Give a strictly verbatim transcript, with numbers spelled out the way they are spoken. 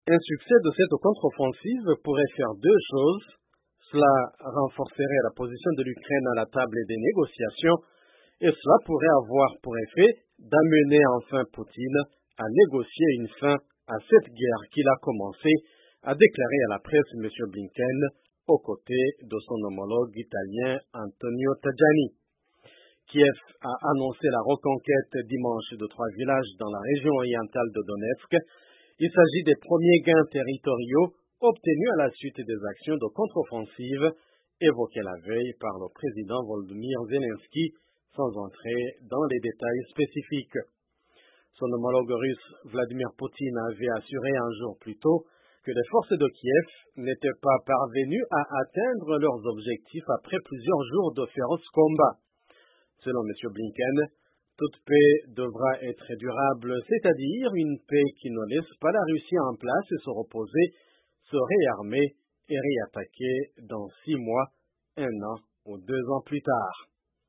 Un succès de cette contre-offensive pourrait faire deux choses. Cela renforcerait la position de l'Ukraine à la table des négociations et cela pourrait avoir pour effet d'amener enfin Poutine à négocier une fin à cette guerre qu'il a commencé, a déclaré à la presse M. Blinken aux côtés de son homologue italien Antonio Tajani. Kiev a annoncé la reconquête dimanche de trois villages dans la région orientale de Donetsk. Il s'agit des premiers gains territoriaux obtenus à la suite des actions de contre-offensive évoquées la veille par le président Volodymyr Zelensky, sans entrer dans les détails spécifiques. Son homologue russe Vladimir Poutine avait assuré un jour plus tôt que les forces de Kiev n'étaient pas parvenues à atteindre leurs objectifs après plusieurs jours de féroces combats. Selon M. Blinken, toute paix devra être durable, c'est-à-dire une paix qui ne laisse pas la Russie en place et se reposer, se réarmer et réattaquer dans six mois, un an ou deux ans plus tard.